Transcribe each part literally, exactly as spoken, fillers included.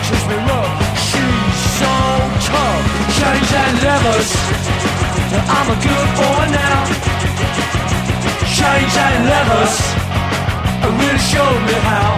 treats me rough. She's so tough. Change and levers. I'm a good boy now. Change and levers. Really show me how.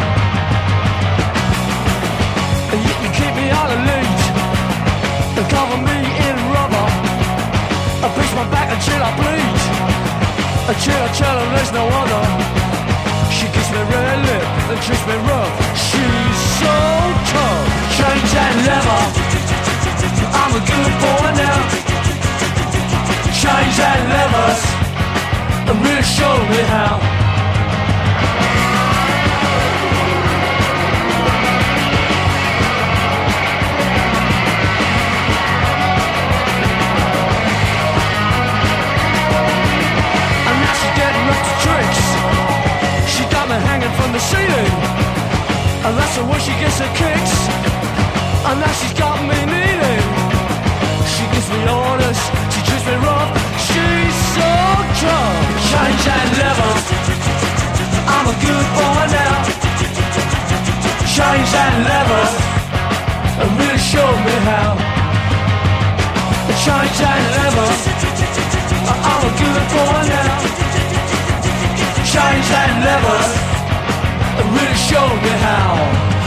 You, you keep me on the lead. Cover me in rubber. I push my back until I bleed. Until I tell her there's no other. She gives me red lip and treats me rough. She's so tough. Change and lever. I'm a good boy now. Change and levers. And really show me how. Hanging from the ceiling, and that's the way she gets her kicks. And now she's got me kneeling. She gives me orders, she treats me rough. She's so tough. Change and lever. I'm a good boy now. Change and lever. And really show me how. Change and lever. I'm a good boy now. Change and levers, really show me how.